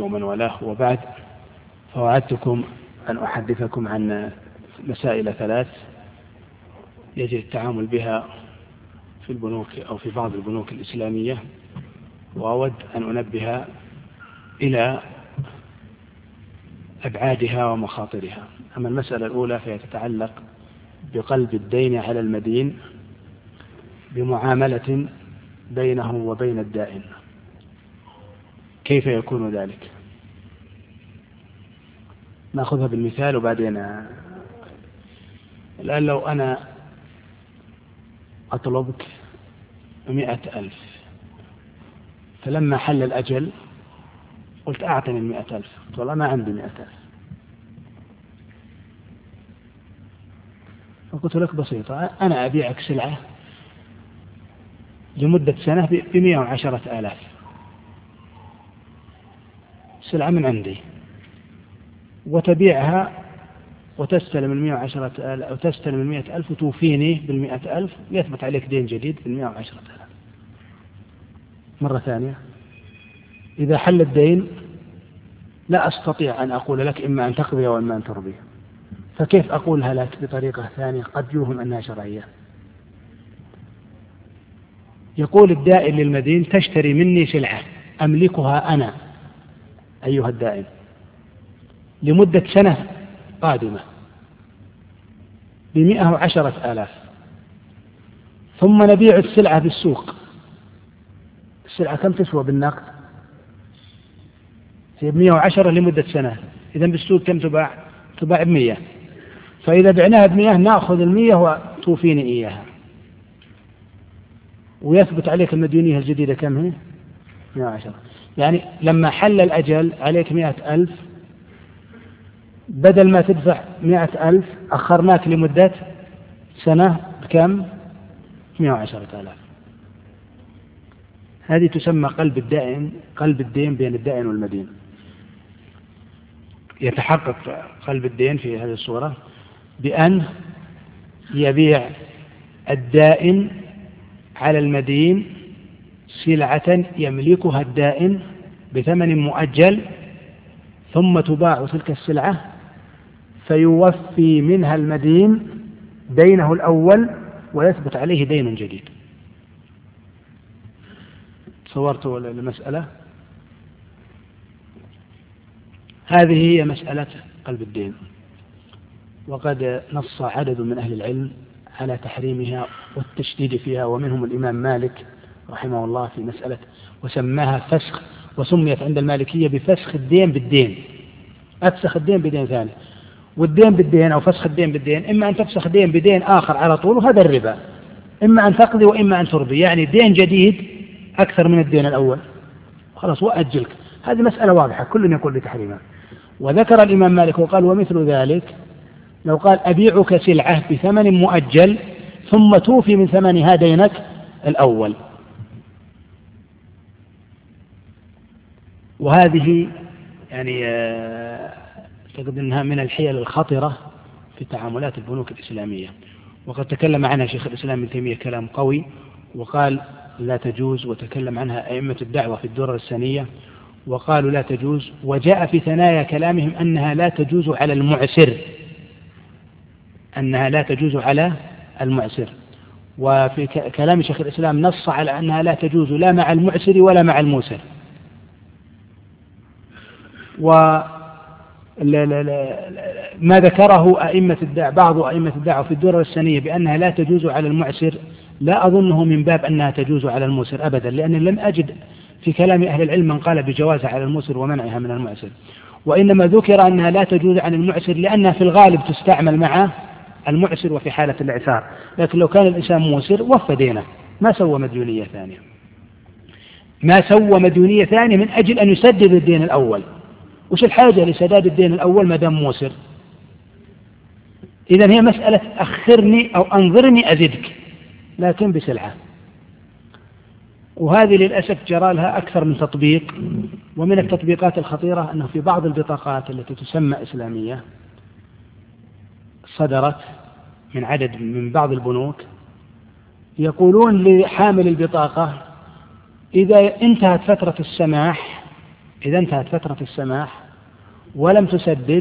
ومن والاه، وبعد، فوعدتكم أن أحدثكم عن مسائل 3 يجب التعامل بها في البنوك أو في بعض البنوك الإسلامية، وأود أن أنبه إلى أبعادها ومخاطرها. أما المسألة الأولى فهي تتعلق بقلب الدين على المدين بمعاملة بينه وبين الدائن. كيف يكون ذلك؟ نأخذها بالمثال وبعدين الآن لو أنا أطلبك 100,000، فلما حل الأجل قلت أعطني 100,000، قلت والله ما عندي 100,000، فقلت لك بسيطة، أنا أبيعك سلعة لمدة سنة ب110,000، سلعة من عندي، وتبيعها وتستلم 110,000 أو تستلم 100,000 وتوفيني 100,000 ويثبت عليك دين جديد 110,000. مرة ثانية، إذا حل الدين لا أستطيع أن أقول لك إما أن تقضي وإما أن ترضي، فكيف أقولها لك بطريقة ثانية قد يوهم أنها شرعية؟ يقول الدائن للمدين تشتري مني سلعة أملكها أنا أيها الدائن لمدة سنة قادمة ب110,000، ثم نبيع السلعة بالسوق. السلعة كم تسوى بالنقد؟ هي 110 لمدة سنة، إذن بالسوق كم تباع؟ تباع 100. فإذا بعناها 100 نأخذ 100 وتوفيني إياها، ويثبت عليك المديونية الجديدة كم هي؟ 110. يعني لما حل الأجل عليك 100,000، بدل ما تدفع 100,000 أخرناك لمدة سنة بكم؟ 110,000. هذه تسمى قلب الدين بين الدائن والمدين. يتحقق قلب الدين في هذه الصورة بأن يبيع الدائن على المدين سلعة يملكها الدائن بثمن مؤجل، ثم تباع تلك السلعة فيوفي منها المدين دينه الأول ويثبت عليه دين جديد. صورتوا المسألة؟ هذه هي مسألة قلب الدين، وقد نص عدد من أهل العلم على تحريمها والتشديد فيها، ومنهم الإمام مالك رحمه الله في مسألة وسماها فسخ، وسميت عند المالكية بفسخ الدين بالدين. أفسخ الدين بدين ثاني، والدين بالدين أو فسخ الدين بالدين إما أن تفسخ دين بدين آخر على طول وهذا الربا، إما أن تقضي وإما أن ترضي، يعني دين جديد أكثر من الدين الأول خلاص وأجلك. هذه مسألة واضحة كل يقول بتحريمها. وذكر الإمام مالك وقال ومثل ذلك لو قال أبيعك سلعة بثمن مؤجل ثم توفي من ثمنها دينك الأول. وهذه يعني أعتقد أنها من الحيل الخطرة في تعاملات البنوك الإسلامية، وقد تكلم عنها شيخ الإسلام ابن تيمية كلام قوي وقال لا تجوز، وتكلم عنها أئمة الدعوة في الدرر السنية وقالوا لا تجوز، وجاء في ثنايا كلامهم أنها لا تجوز على المعسر، أنها لا تجوز على المعسر. وفي كلام شيخ الإسلام نص على أنها لا تجوز لا مع المعسر ولا مع الموسر. ما ذكره بعض أئمة الدعوة في الدرر السنية بأنها لا تجوز على المعسر لا أظنه من باب أنها تجوز على الموسر أبدا، لأن لم أجد في كلام أهل العلم من قال بجوازها على الموسر ومنعها من المعسر، وإنما ذكر أنها لا تجوز عن المعسر لأنها في الغالب تستعمل مع المعسر وفي حالة الإعسار، لكن لو كان الإنسان موسر وفى دينه ما سوى مديونية ثانية، من أجل أن يسدد الدين الأول. وش الحاجة لسداد الدين الأول ما دام موسر؟ إذن هي مسألة أخرني أو أنظرني أزدك، لكن بسلعة. وهذه للأسف جرى لها أكثر من تطبيق. ومن التطبيقات الخطيرة أنه في بعض البطاقات التي تسمى إسلامية صدرت من بعض البنوك يقولون لحامل البطاقة إذا انتهت فترة السماح إذا انتهت فترة السماح ولم تسدد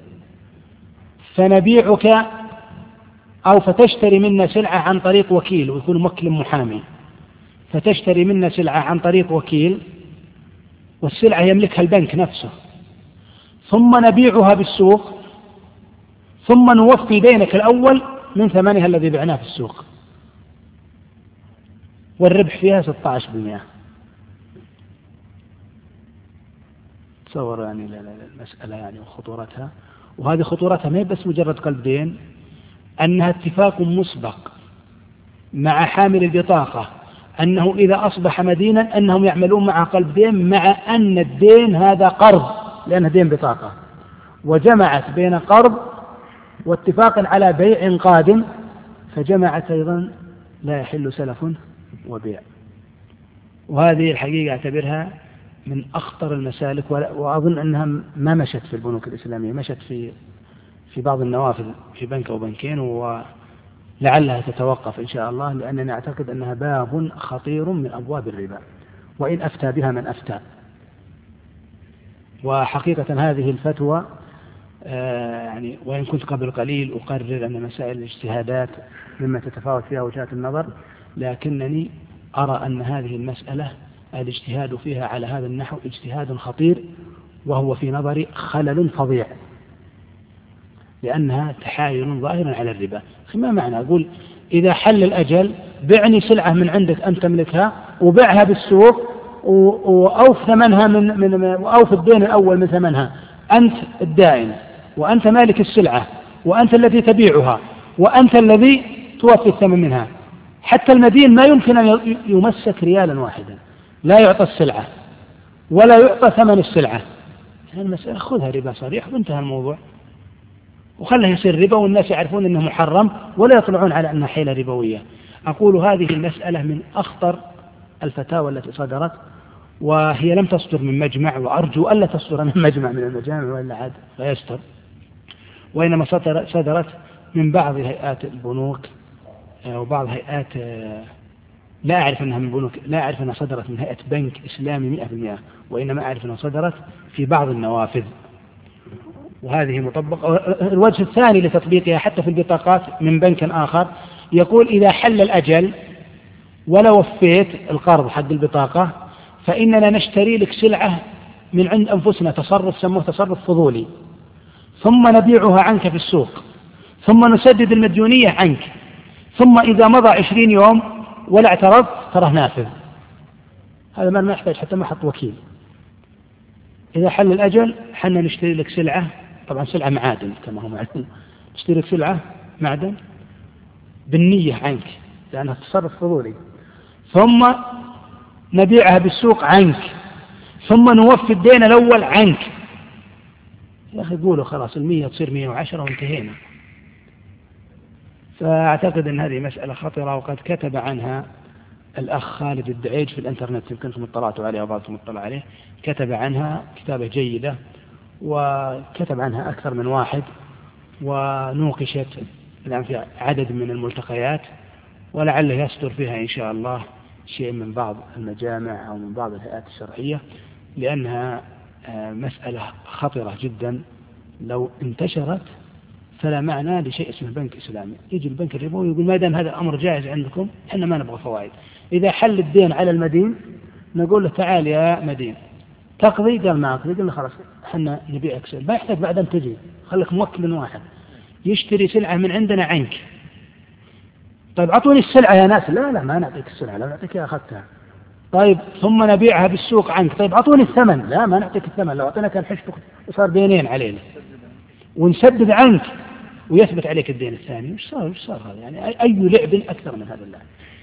فنبيعك أو فتشتري منا سلعة عن طريق وكيل، ويكون موكل محامي، فتشتري منا سلعة عن طريق وكيل والسلعة يملكها البنك نفسه، ثم نبيعها بالسوق، ثم نوفي دينك الأول من ثمنها الذي بعناه في السوق، والربح فيها 16%. تصور يعني المسألة يعني وخطورتها، وهذه خطورتها ما هي بس مجرد قلب دين، أنها اتفاق مسبق مع حامل البطاقة أنه إذا أصبح مدينا أنهم يعملون مع قلب دين، مع أن الدين هذا قرض لأنه دين بطاقة، وجمعت بين قرض واتفاق على بيع قادم، فجمعت أيضا لا يحل سلف وبيع. وهذه الحقيقة أعتبرها من أخطر المسالك، وأظن أنها ما مشت في البنوك الإسلامية، مشت في بعض النوافذ في بنك أو بنكين، ولعلها تتوقف إن شاء الله، لأنني أعتقد أنها باب خطير من أبواب الربا وإن أفتى بها من أفتى. وحقيقة هذه الفتوى يعني وإن كنت قبل قليل أقرر أن مسائل الاجتهادات مما تتفاوت فيها وجهات النظر، لكنني أرى أن هذه المسألة الاجتهاد فيها على هذا النحو اجتهاد خطير، وهو في نظري خلل فظيع، لأنها تحايل ظاهر على الربا. ما معنى أقول إذا حل الأجل بعني سلعة من عندك أنت تملكها وبعها بالسوق وأوف ثمنها وأوف الدين الأول من ثمنها، أنت الدائن وأنت مالك السلعة وأنت الذي تبيعها وأنت الذي توفي الثمن منها، حتى المدين ما يمكن أن يمسك ريالا واحدا، لا يعطى السلعة ولا يعطى ثمن السلعة. المسألة خذها ربا صريح وانتهى الموضوع، وخلها يصير ربا والناس يعرفون أنه محرم ولا يطلعون على أنها حيلة ربوية. أقول هذه المسألة من أخطر الفتاوى التي صدرت، وهي لم تصدر من مجمع، وأرجو ألا تصدر من مجمع من المجامع وإلا عاد لا يستر، وإنما صدرت من بعض هيئات البنوك وبعض هيئات لا أعرف أنها من بنوك، لا أعرف أنها صدرت من هيئة بنك إسلامي 100%، وإنما أعرف أنها صدرت في بعض النوافذ، وهذه مطبقة. الوجه الثاني لتطبيقها حتى في البطاقات من بنك آخر يقول إذا حل الأجل ولو وفيت القرض حق البطاقة فإننا نشتري لك سلعة من عند أنفسنا، تصرف سموه تصرف فضولي، ثم نبيعها عنك في السوق، ثم نسدد المديونية عنك، ثم إذا مضى 20 يوم ولا اعترضت تراه نافذ. هذا ما يحتاج حتى ما حط وكيل. إذا حل الأجل حنا نشتري لك سلعة، طبعا سلعة معادن كما هو معلوم، نشتري لك سلعة معدن بالنية عنك لأنها تصرف فضولي، ثم نبيعها بالسوق عنك، ثم نوفي الدين الأول عنك. يا أخي قولوا خلاص 100 تصير 110 وانتهينا. فأعتقد أن هذه مسألة خطرة، وقد كتب عنها الأخ خالد الدعيج في الإنترنت، يمكنكم اطلعتوا عليه وبعضكم اطلع عليه، كتب عنها كتابة جيدة، وكتب عنها أكثر من واحد، ونوقشت الآن في عدد من الملتقيات، ولعله يصدر فيها إن شاء الله شيء من بعض المجامع أو من بعض الهيئات الشرعية، لأنها مسألة خطرة جدا. لو انتشرت فلا معنى لشيء اسمه بنك إسلامي. يجي البنك الربوي يقول ما دام هذا الأمر جائز عندكم احنا ما نبغى فوائد. إذا حل الدين على المدين نقول له تعال يا مدين تقضي، قال ما أقضي، قال له خلاص احنا نبيعك سلعة، ما يحتاج بعد أن تجي، خليك موكل واحد يشتري سلعة من عندنا عنك. طيب أعطوني السلعة يا ناس، لا ما نعطيك السلعة، لا نعطيك أخذتها. طيب ثم نبيعها بالسوق عنك، طيب أعطوني الثمن، لا ما نعطيك الثمن، لو أعطينا كان حشتك وصار دينين علينا ونسدد عنك ويثبت عليك الدين الثاني. وش صار هذا؟ يعني أي لعب أكثر من هذا اللعب؟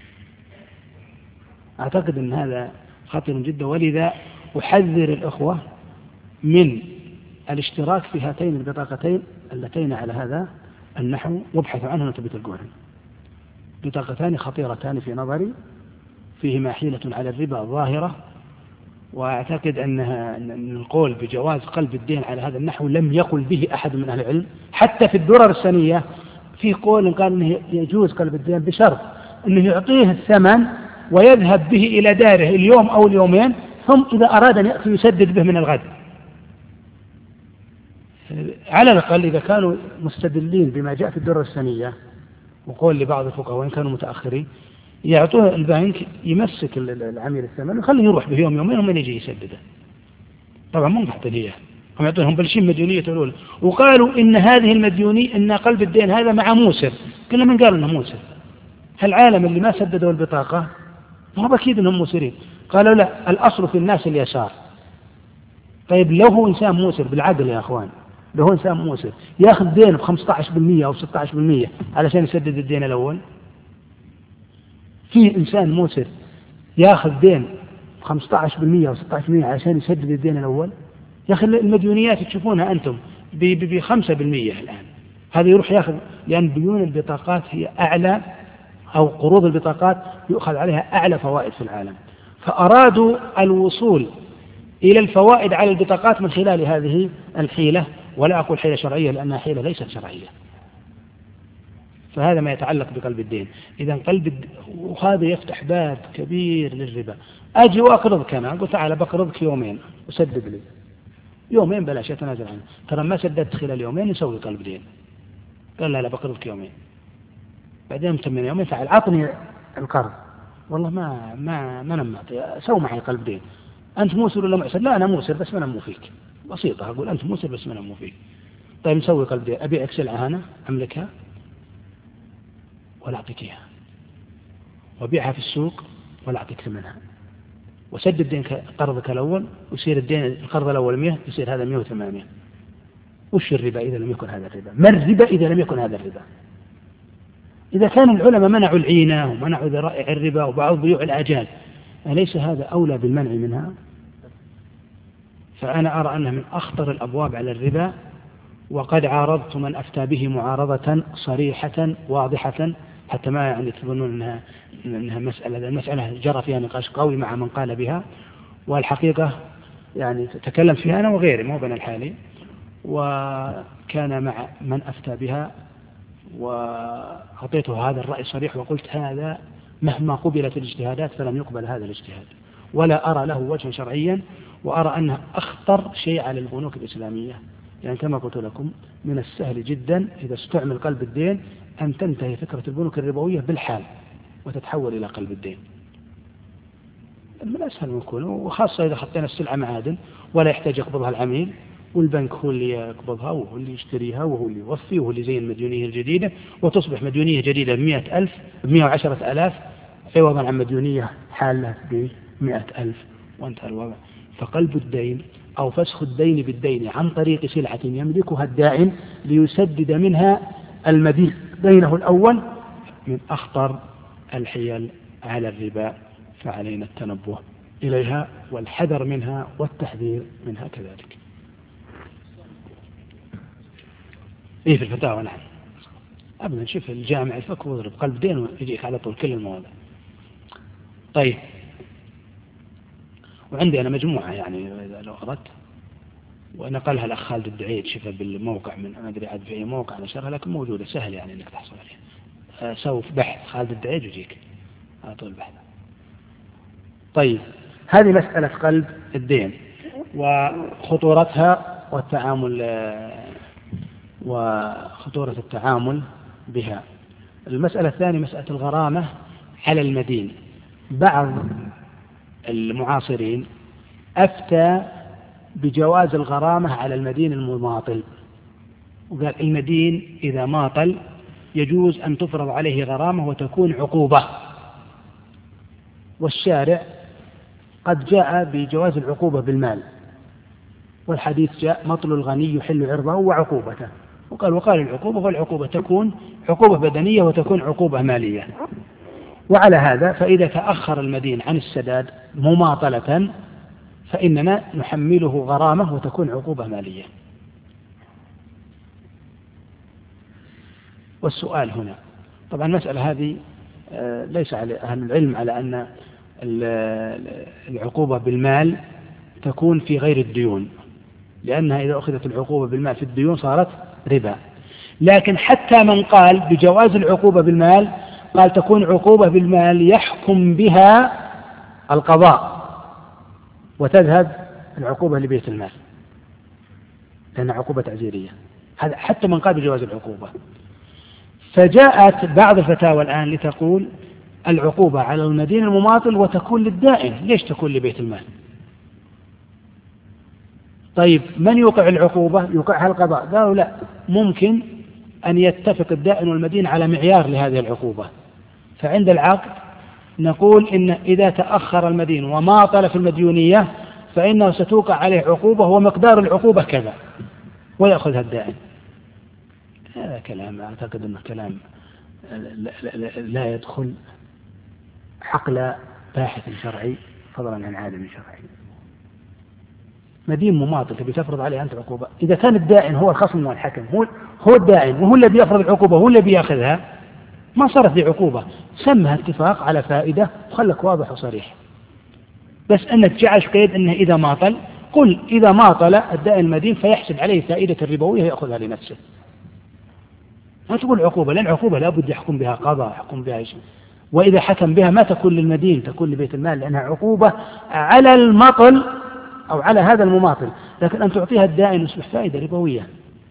أعتقد أن هذا خطير جدا، ولذا أحذر الأخوة من الاشتراك في هاتين البطاقتين اللتين على هذا النحو، وابحثوا عنها وتبت القرن. بطاقتان خطيرتان في نظري، فيهما حيلة على الربا ظاهرة، وأعتقد أن القول بجواز قلب الدين على هذا النحو لم يقل به أحد من أهل العلم. حتى في الدرر السنية في قول قال أنه يجوز قلب الدين بشرط أنه يعطيه الثمن ويذهب به إلى داره اليوم أو اليومين، ثم إذا أراد أن يأتي يسدد به من الغد. على الأقل إذا كانوا مستدلين بما جاء في الدرة الثانية وقول لبعض الفقهاء وإن كانوا متأخرين يعطوه البنك يمسك العميل الثمن ويخليه يروح به يوم يومين ومن يجي يسدده. طبعا مو محطين إياه، هم يعطونهم بلشين مديونية الأولى، وقالوا إن هذه المديونية إن قلب الدين هذا مع موسر. كل من قال إنه موسر؟ العالم اللي ما سددوا البطاقة ما أكيد إنهم موسرين. قالوا لا، الأصل في الناس اليسار. طيب لو هو إنسان موسر بالعدل يا أخوان، لو هو إنسان موسر يأخذ دين ب15% أو 16% علشان يسدد الدين الأول؟ في إنسان موسر يأخذ دين 15% أو 16% علشان يسدد الدين الأول؟ يا أخي المديونيات تشوفونها أنتم ب5% الآن. هذا يروح يأخذ، لأن ديون البطاقات هي أعلى، أو قروض البطاقات يؤخذ عليها أعلى فوائد في العالم، فأرادوا الوصول إلى الفوائد على البطاقات من خلال هذه الحيلة، ولا أقول حيلة شرعية لأنها حيلة ليست شرعية. فهذا ما يتعلق بقلب الدين. إذا وهذا يفتح باب كبير للربا. أجي وأقرضك أنا، أقول تعال بقرضك يومين وسدد لي، يومين بلاش يتنازل عنه، ترى ما سددت خلال يومين يسوي قلب دين. قال لا بقرضك يومين، بعدين من يومين تعال عطني القرض، والله ما نمعطي، سوي معي قلب دين. أنت موسر ولا معسر؟ لا أنا موسر بس ما نمو فيك. بسيطة، أقول أنت موسر بس ما نمو فيك. طيب نسوي قلب دين، أبيعك سلعة أنا أملكها ولا أعطيك إياها، وأبيعها في السوق ولا أعطيك ثمنها، وسدد دين قرضك الأول، ويصير الدين القرض الأول 100 يصير هذا 100 و800. وش الربا إذا لم يكن هذا الربا؟ ما الربا إذا لم يكن هذا الربا؟ إذا كان العلماء منعوا العينة ومنعوا ذرائع الربا وبعض بيوع الآجال، أليس هذا أولى بالمنع منها؟ فأنا أرى أنه من أخطر الأبواب على الربا، وقد عارضت من أفتى به معارضة صريحة واضحة، حتى ما يعني تظنون أنها المسألة جرى فيها نقاش قوي مع من قال بها، والحقيقة يعني تكلم فيها أنا وغيري مو بين الحالي، وكان مع من أفتى بها وأعطيته هذا الرأي الصريح، وقلت هذا مهما قبلت الاجتهادات فلم يقبل هذا الاجتهاد، ولا أرى له وجها شرعيا، وأرى أنه أخطر شيء على البنوك الإسلامية. يعني كما قلت لكم من السهل جدا إذا استعمل قلب الدين أن تنتهي فكرة البنوك الربوية بالحال وتتحول إلى قلب الدين. من أسهل ما يكون، وخاصة إذا حطينا السلعة معادن ولا يحتاج يقبضها العميل، والبنك هو اللي يقبضها وهو اللي يشتريها وهو اللي يوفي وهو اللي يزين المديونية الجديدة، وتصبح مديونية جديدة ب100,000 ب110,000 عوضا عن مديونية حالة ب100,000 وانتهى الوضع. فقلب الدين أو فسخ الدين بالدين عن طريق سلعة يملكها الداعن ليسدد منها المدين دينه الأول من أخطر الحيل على الربا، فعلينا التنبه إليها والحذر منها والتحذير منها كذلك. في الفتاوى نعم أبدا، شوف الجامع الفقه واضرب قلب دين ويجيك على طول كل المواضع. طيب، وعندي أنا مجموعة يعني إذا لو أردت، ونقلها الأخ خالد الدعيد شوفها بالموقع، من أنا أدري عاد في أي موقع نشرها لكن موجودة سهل يعني إنك تحصل عليها. سوي بحث خالد الدعيد ويجيك على طول البحث. طيب، هذه مسألة قلب الدين وخطورتها وخطورة التعامل بها. المسألة الثانية مسألة الغرامة على المدين. بعض المعاصرين أفتى بجواز الغرامة على المدين المماطل، وقال المدين إذا ماطل يجوز أن تفرض عليه غرامة وتكون عقوبة، والشارع قد جاء بجواز العقوبة بالمال، والحديث جاء مطل الغني يحل عرضه وعقوبته، وقال العقوبة والعقوبة تكون عقوبة بدنية وتكون عقوبة مالية. وعلى هذا فإذا تأخر المدين عن السداد مماطلة فإننا نحمله غرامة وتكون عقوبة مالية. والسؤال هنا طبعا المسألة هذه ليس على أهل العلم على أن العقوبة بالمال تكون في غير الديون، لأنها إذا أخذت العقوبة بالمال في الديون صارت ربا. لكن حتى من قال بجواز العقوبة بالمال قال تكون عقوبة بالمال يحكم بها القضاء وتذهب العقوبة لبيت المال، لأنها عقوبة تعزيرية. هذا حتى من قال بجواز العقوبة. فجاءت بعض الفتاوى الآن لتقول العقوبة على المدين المماطل وتكون للدائن. ليش تكون لبيت المال؟ طيب من يوقع العقوبة؟ يوقعها القضاء. قالوا لا، ممكن أن يتفق الدائن والمدين على معيار لهذه العقوبة. فعند العقد نقول إن إذا تأخر المدين وماطل في المديونية فإنه ستوقع عليه عقوبة ومقدار العقوبة كذا، ويأخذها الدائن. هذا كلام أعتقد أنه كلام لا يدخل عقل باحث شرعي فضلا عن عالم شرعي. مدين مماطل تبي تفرض عليه أنت عقوبة؟ إذا كان الدائن هو الخصم والحكم، هو الدائن وهو الذي يفرض العقوبة، هو الذي يأخذها، ما صارت ذي عقوبة. سمها اتفاق على فائدة وخلك واضح وصريح. بس أنك تجعل قيد أنه إذا ماطل، قل إذا ماطل الدائن المدين فيحسب عليه فائدة الربوية يأخذها لنفسه. ما تقول عقوبة، لأن عقوبة لابد يحكم بها قضاء، يحكم بها شيء. وإذا حكم بها ما تكون للمدين، تكون لبيت المال، لأنها عقوبة على المطل أو على هذا المماطل. لكن أن تعطيها الدائن يصبح فائدة ربوية.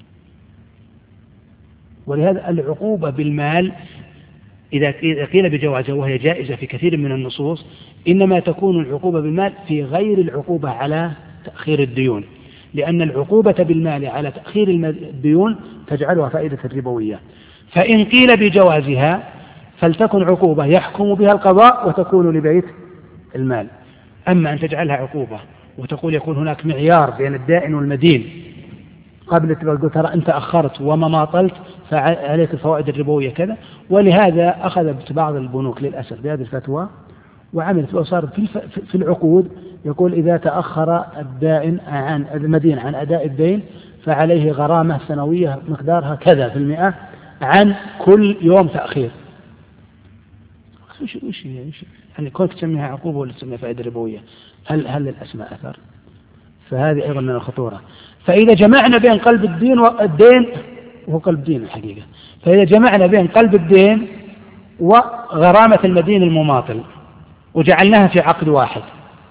ولهذا العقوبة بالمال إذا قيل بجوازها وهي جائزة في كثير من النصوص، إنما تكون العقوبة بالمال في غير العقوبة على تأخير الديون، لأن العقوبة بالمال على تأخير الديون تجعلها فائدة ربوية. فإن قيل بجوازها فلتكن عقوبة يحكم بها القضاء وتكون لبيت المال. أما أن تجعلها عقوبة وتقول يكون هناك معيار بين الدائن والمدين قبل تقول ترى أنت أخرت وما ماطلت فعليك الفوائد الربوية كذا. ولهذا أخذت بعض البنوك للأسف بهذه الفتوى وعملت وصار في العقود يقول إذا تأخر الدائن عن المدين عن أداء الدين فعليه غرامة سنوية مقدارها كذا في المئة عن كل يوم تأخير. وش يعني كونك تسميها عقوبة ولا تسميها فائدة ربوية؟ هل الأسماء أثر؟ فهذه أيضا من الخطورة. فإذا جمعنا بين قلب الدين والدين، وهو قلب الدين الحقيقة، فإذا جمعنا بين قلب الدين وغرامة المدين المماطل وجعلناها في عقد واحد،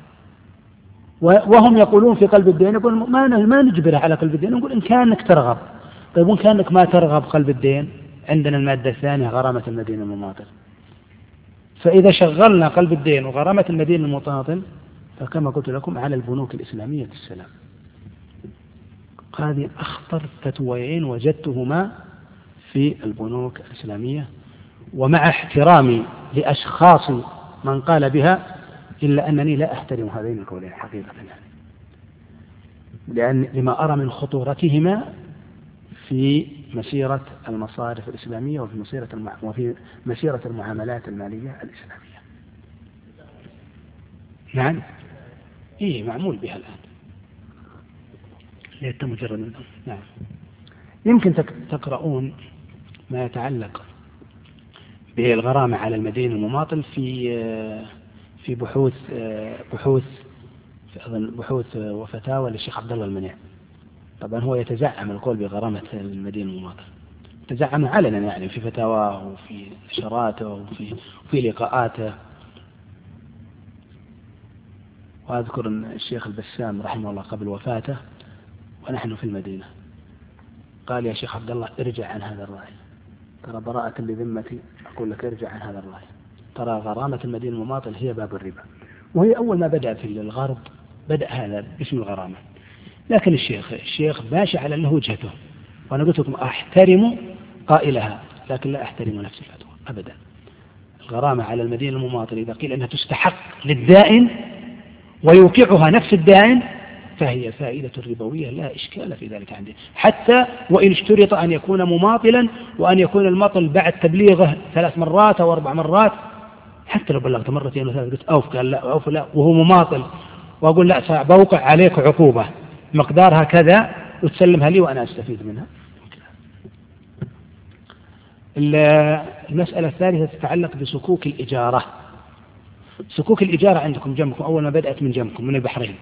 وهم يقولون في قلب الدين، يقول ما نجبرها على قلب الدين، نقول إن كانك ترغب. طيب وإن كانك ما ترغب قلب الدين، عندنا المادة الثانية غرامة المدين المماطل. فإذا شغلنا قلب الدين وغرامة المدين المماطل فكما قلت لكم على البنوك الإسلامية السلام. هذه أخطر فتويين وجدتهما في البنوك الإسلامية، ومع احترامي لأشخاص من قال بها إلا أنني لا أحترم هذين القولين حقيقة، لأن لما أرى من خطورتهما في مسيرة المصارف الإسلامية وفي مسيرة المعاملات المالية الإسلامية. نعم، معمول بها الآن، ليت مجرد منه. نعم، يمكن تقرؤون ما يتعلق بالغرامة على المدين المماطل في بحوث وفتاوى للشيخ عبد الله المنيع. طبعا هو يتزعم القول بغرامة المدين المماطل، يتزعم علنا يعني في فتاواه وفي نشراته وفي لقاءاته. وأذكر أن الشيخ البسام رحمه الله قبل وفاته ونحن في المدينة قال يا شيخ عبد الله ارجع عن هذا الرأي، ترى براءة لذمتي أقول لك ارجع عن هذا الرأي، ترى غرامة المدين المماطل هي باب الربا. وهي أول ما بدأ في الغرب بدأ هذا باسم الغرامة، لكن الشيخ ماشي على له وجهته، وأنا قلت لكم أحترم قائلها لكن لا أحترم نفس الفتوى أبدا. الغرامة على المدين المماطل إذا قيل أنها تستحق للدائن ويوقعها نفس الدائن فهي فائدة ربوية لا إشكال في ذلك عندي، حتى وإن اشترط أن يكون مماطلا وأن يكون المطل بعد تبليغه 3 مرات أو 4 مرات. حتى لو بلغت مرتين وثلاث قلت أوف، قال لا أوف لا وهو مماطل، وأقول لا سأوقع عليك عقوبة مقدارها كذا وتسلمها لي وأنا أستفيد منها. المسألة الثالثة تتعلق بصكوك الإجارة. صكوك الإجارة عندكم جنبكم أول ما بدأت من جنبكم من البحرين،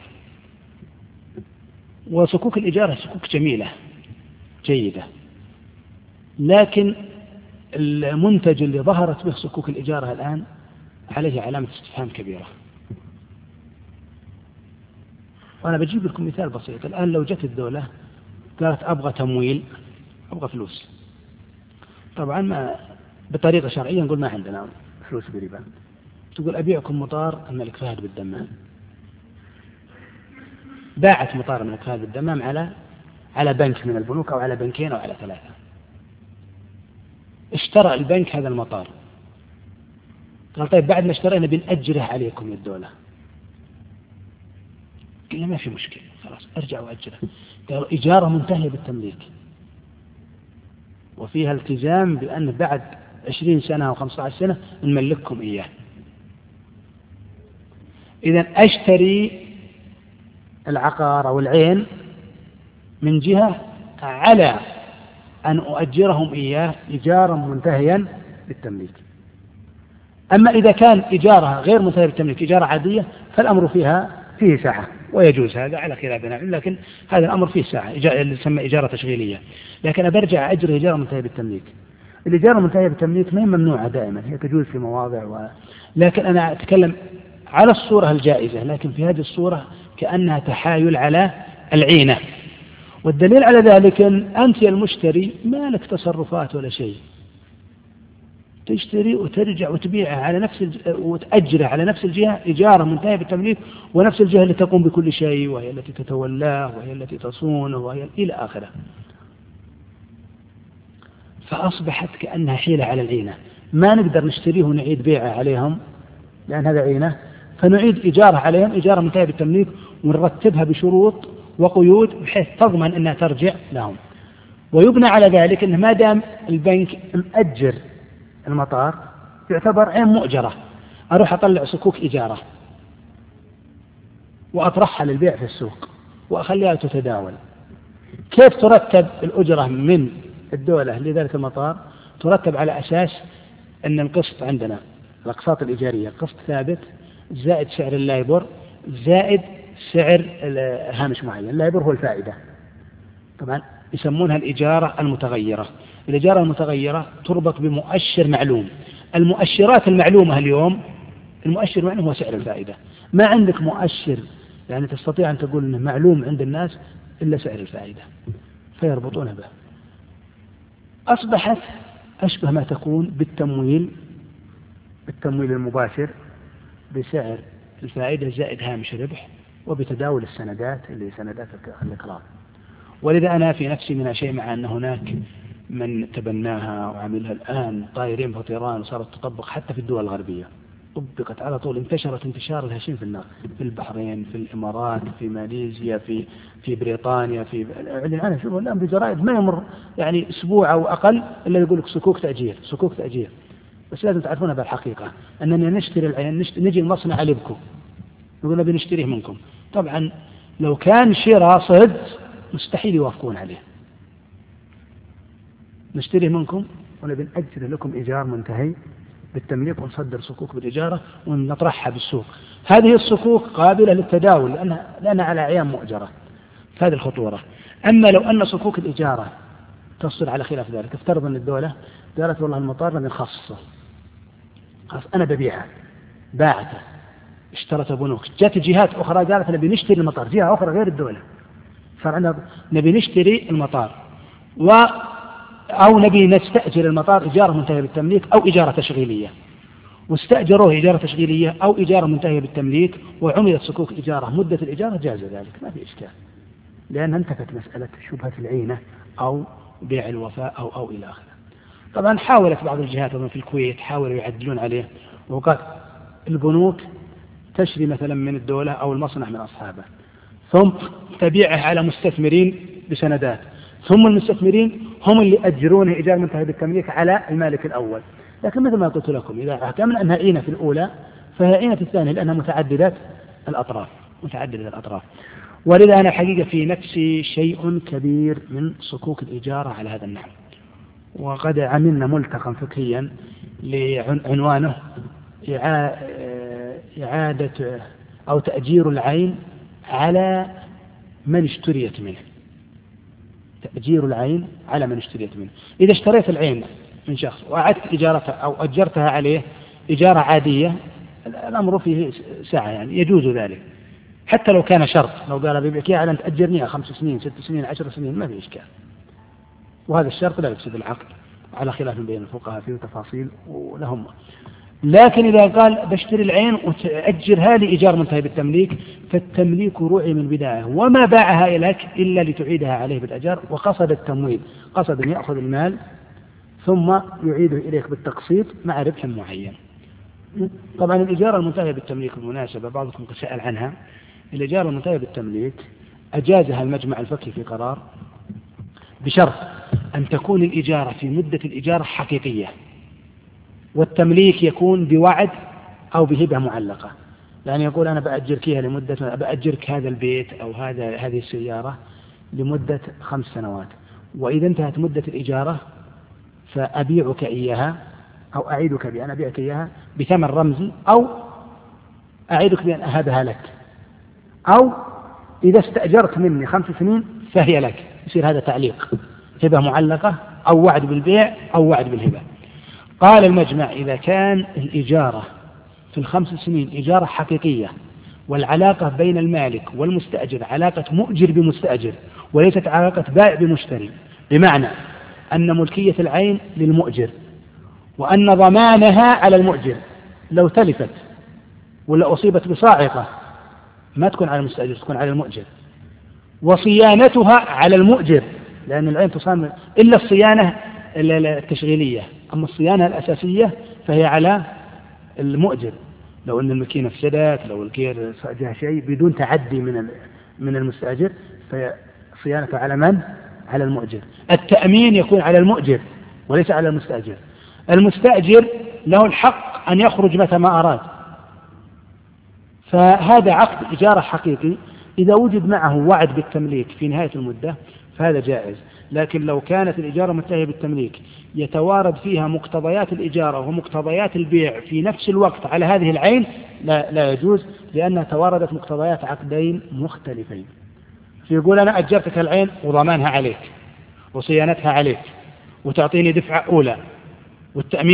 وصكوك الإجارة صكوك جميلة جيدة، لكن المنتج اللي ظهرت به صكوك الإجارة الآن عليه علامة استفهام كبيرة. وأنا بجيب لكم مثال بسيط. الآن لو جت الدولة قالت أبغى تمويل، أبغى فلوس، طبعا ما بطريقة شرعية نقول ما عندنا فلوس بربا، تقول أبيعكم مطار الملك فهد بالدمام. باعت مطار الملك فهد بالدمام على بنك من البنوك أو على بنكين أو على 3. اشترى البنك هذا المطار، قال طيب بعد ما اشترينا بنأجره عليكم يا الدولة. قلنا ما في مشكلة، خلاص ارجع وأجره. قالوا إجارة منتهية بالتمليك، وفيها التزام بأن بعد 20 سنة أو 15 سنة نملككم إياه. إذن أشتري العقار أو العين من جهة على أن أؤجرهم إياه إجارة منتهيا بالتمليك. أما إذا كان إجارة غير منتهية بالتمليك، إجارة عادية، فالأمر فيه ساعة ويجوز هذا على خلاف العلم، لكن هذا الأمر فيه ساعة اللي تسمى إجارة تشغيلية. لكن برجع أجر إجارة منتهية بالتمليك. الإجارة المنتهية بالتمليك ما هي ممنوعة دائما، هي تجوز في مواضع لكن أنا أتكلم على الصورة الجائزة، لكن في هذه الصورة كأنها تحايل على العينة. والدليل على ذلك أن أنت يا المشتري ما لك تصرفات ولا شيء، تشتري وترجع وتبيعها على وتأجرها على نفس الجهة إجارة منتهية بالتمليك، ونفس الجهة اللي تقوم بكل شيء، وهي التي تتولاه، وهي التي تصونه، وهي إلى آخره. فأصبحت كأنها حيلة على العينة، ما نقدر نشتريه ونعيد بيعه عليهم لأن هذا عينة، فنعيد إجارة عليهم إجارة منتهية بالتمليك، ونرتبها بشروط وقيود بحيث تضمن أنها ترجع لهم. ويبنى على ذلك أنه ما دام البنك مأجر المطار يعتبر عين مؤجرة، أروح أطلع صكوك إجارة وأطرحها للبيع في السوق وأخليها تتداول. كيف ترتب الأجرة من الدولة لذلك المطار؟ ترتب على أساس أن القسط عندنا، الأقساط الإيجارية قسط ثابت زائد سعر اللايبور زائد سعر هامش معين. اللايبور هو الفائدة، طبعا يسمونها الإجارة المتغيرة. الإجارة المتغيرة تربط بمؤشر معلوم. المؤشرات المعلومة اليوم، المؤشر معلوم هو سعر الفائدة، ما عندك مؤشر يعني تستطيع أن تقول أنه معلوم عند الناس إلا سعر الفائدة، فيربطون به. أصبحت أشبه ما تكون بالتمويل المباشر بسعر الفائدة زائد هامش ربح، وبتداول السندات اللي سندات الإقراض. ولذا أنا في نفسي من شيء، مع أن هناك من تبناها وعملها الآن طائرين فطيران، وصارت تطبق حتى في الدول الغربية، طبقت على طول، انتشرت انتشار الهشيم في النار، في البحرين، في الإمارات، في ماليزيا، في بريطانيا، أنا أشوف الآن بجرائد ما يمر يعني أسبوع أو أقل إلا يقول لك صكوك تأجير. بس لازم تعرفونها بالحقيقة أننا نشتري العين، نجي المصنع لبكم نقول نبي نشتريه منكم. طبعا لو كان شراء صد مستحيل يوافقون عليه، نشتريه منكم ونبي نأجر لكم إيجار منتهي بالتمليك، ونصدر صكوك بالإجارة ونطرحها بالسوق. هذه الصكوك قابلة للتداول لأنها على أعيان مؤجرة، هذه الخطورة. أما لو أن صكوك الإجارة تصل على خلاف ذلك، افترض أن الدولة قالت والله المطار نبي نخصصه، خلاص أنا ببيعه، باعته، اشترت بنوك، جت جهات أخرى قالت نبي نشتري المطار، جهة أخرى غير الدولة صار عندنا نبي نشتري المطار، أو نبي نستأجر المطار إجارة منتهية بالتمليك أو إجارة تشغيلية، واستأجروه إجارة تشغيلية أو إجارة منتهية بالتمليك، وعملت صكوك إجارة، مدة الإجارة جاز ذلك، ما في إشكال، لأن انتفت مسألة شبهة العينة أو بيع الوفاء أو إلى آخره. طبعا حاولت بعض الجهات في الكويت حاولوا يعدلون عليه، وقالت البنوك تشري مثلا من الدولة أو المصنع من أصحابه، ثم تبيعه على مستثمرين بسندات، ثم المستثمرين هم اللي أجرونه إيجار منتهي بالتمليك على المالك الأول. لكن مثل ما قلت لكم، إذا حكمنا أنها عينة في الأولى فهي عينة في الثانية، لأنها متعددة الأطراف. ولذا أنا حقيقة في نفسي شيء كبير من صكوك الإجارة على هذا النحو. وقد عملنا ملتقى فقهيا لعنوانه إعادة أو تأجير العين على من اشتريت منه. تأجير العين على من اشتريت منه. إذا اشتريت العين من شخص وأعدت إجارتها أو أجرتها عليه إجارة عادية، الأمر فيه ساعة يعني يجوز ذلك. حتى لو كان شرط، لو قال بيبيعك على أن تأجرنيها 5 سنين 6 سنين 10 سنين ما في إشكال، وهذا الشرط لا يفسد العقد، على خلاف بين الفقهاء فيه تفاصيل ولهم. لكن إذا قال بشتري العين وتأجرها لإيجار منتهي بالتمليك، فالتمليك رعي من البداية، وما باعها لك إلا لتعيدها عليه بالأجر، وقصد التمويل، قصد أن يأخذ المال ثم يعيده إليك بالتقسيط مع ربح معين. طبعا الإجارة المنتهية بالتمليك بالمناسبة بعضكم سأل عنها. الإجارة المنتهية بالتمليك أجازها المجمع الفقهي في قرار بشرط أن تكون الإجارة في مدة الإجارة حقيقية، والتمليك يكون بوعد أو بهبة معلقة. يعني يقول أنا بأجرك هذا البيت أو هذه السيارة لمدة 5 سنوات، وإذا انتهت مدة الإجارة فأبيعك إياها أو أعيدك بأن أبيعك إياها بثمن رمزي، أو أعيدك بأن أهبها لك، أو إذا استأجرت مني 5 سنين فهي لك. يصير هذا تعليق، هبة معلقة أو وعد بالبيع أو وعد بالهبة. قال المجمع إذا كان الإجارة في ال5 سنين إجارة حقيقية، والعلاقة بين المالك والمستأجر علاقة مؤجر بمستأجر وليست علاقة بائع بمشتري، بمعنى أن ملكية العين للمؤجر وأن ضمانها على المؤجر، لو تلفت ولا أصيبت بصاعقة ما تكون على المستأجر، تكون على المؤجر، وصيانتها على المؤجر، لأن العين تصان إلا الصيانة التشغيلية، أما الصيانة الأساسية فهي على المؤجر. لو أن الماكينة افسدت، لو الكير جاء شيء بدون تعدي من المستأجر فصيانته على من؟ على المؤجر. التأمين يكون على المؤجر وليس على المستأجر. المستأجر له الحق أن يخرج متى ما أراد، فهذا عقد إجارة حقيقي إذا وجد معه وعد بالتمليك في نهاية المدة فهذا جائز. لكن لو كانت الإجارة منتهية بالتمليك يتوارد فيها مقتضيات الإجارة ومقتضيات البيع في نفس الوقت على هذه العين لا يجوز، لأنها تواردت مقتضيات عقدين مختلفين. فيقول أنا أجرتك العين وضمانها عليك وصيانتها عليك وتعطيني دفعة أولى والتأمين